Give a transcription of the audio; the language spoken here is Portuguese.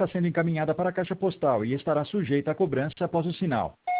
está sendo encaminhada para a caixa postal e estará sujeita à cobrança após o sinal.